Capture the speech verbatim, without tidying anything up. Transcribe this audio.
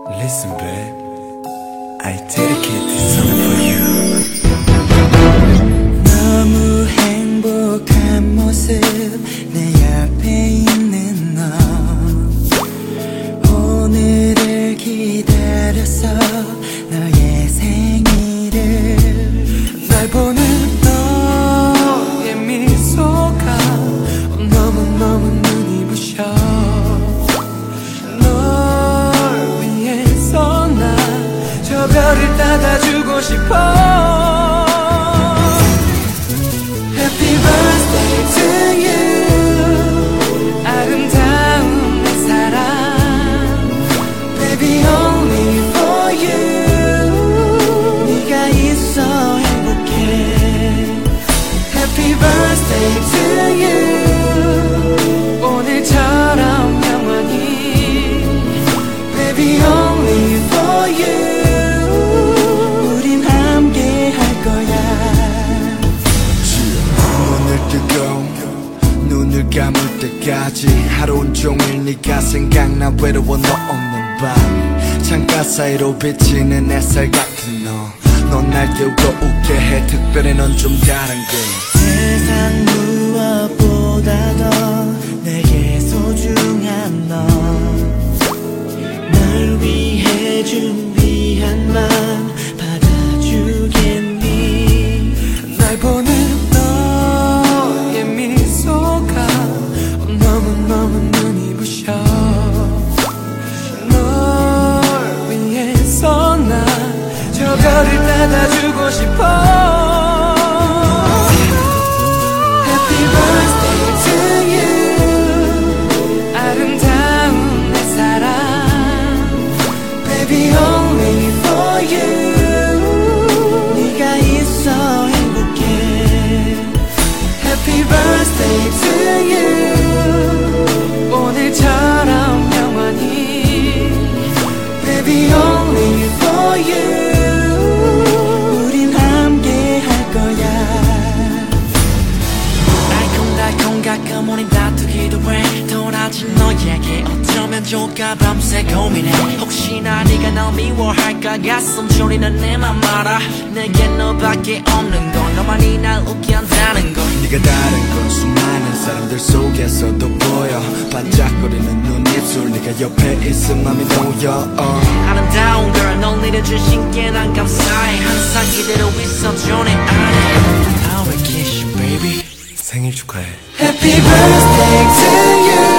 Listen, babe, I dedicate this song for you. 너무 행복한 모습 내 옆에 있는 너 오늘을 기다렸어 너의 생일을 날 보는 너의 미소가 너무너무 눈이 부셔 널 위해서 나 저 별을 닫아주고 싶어 Happy birthday to you 아름다운 내 사랑 Baby only for you 네가 있어 행복해 Happy birthday to you 오늘처럼 영원히 Baby only for you 우린 함께 할 거야 눈을 뜨고 눈을 감을 때까지 하루 종일 네가 생각나 외로워 너 없는 밤 창가 사이로 비치는 햇살 같은 너 넌 날 깨우고 웃게 해 특별히 넌 좀 다른 게 세상 무엇보다도 내게 소중한 너 날 위해 준비한 맘 받아주겠니 날 보는 너의 미소가 너무너무 눈이 부셔 널 위해서 나 저 별을 닫아주고 싶어 Happy birthday to you 아름다운 내 사랑 Baby only for you 네가 있어 행복해 Happy birthday to you 오늘처럼 영원히 Baby only for you 우린 함께 할 거야 알콩달콩 가끔 우린 다투기도 해 돌아진 너에게 어쩌면 좋을까 밤새 고민해 혹시나 네가 날 미워할까 가슴 졸이는 내 맘 알아 내겐 너밖에 없는 건 너만이 날 웃게 한다는 걸 네가 다른 건 수많은 사람들 속에서도 보여 반짝거리는 눈 입술 네가 옆에 있음 맘이 놓여 uh. 아름다운 girl 널 내려주신 게 난 감사해 항상 이대로 있어줘 내 안에 I will kiss you baby 생일 축하해 Happy birthday to you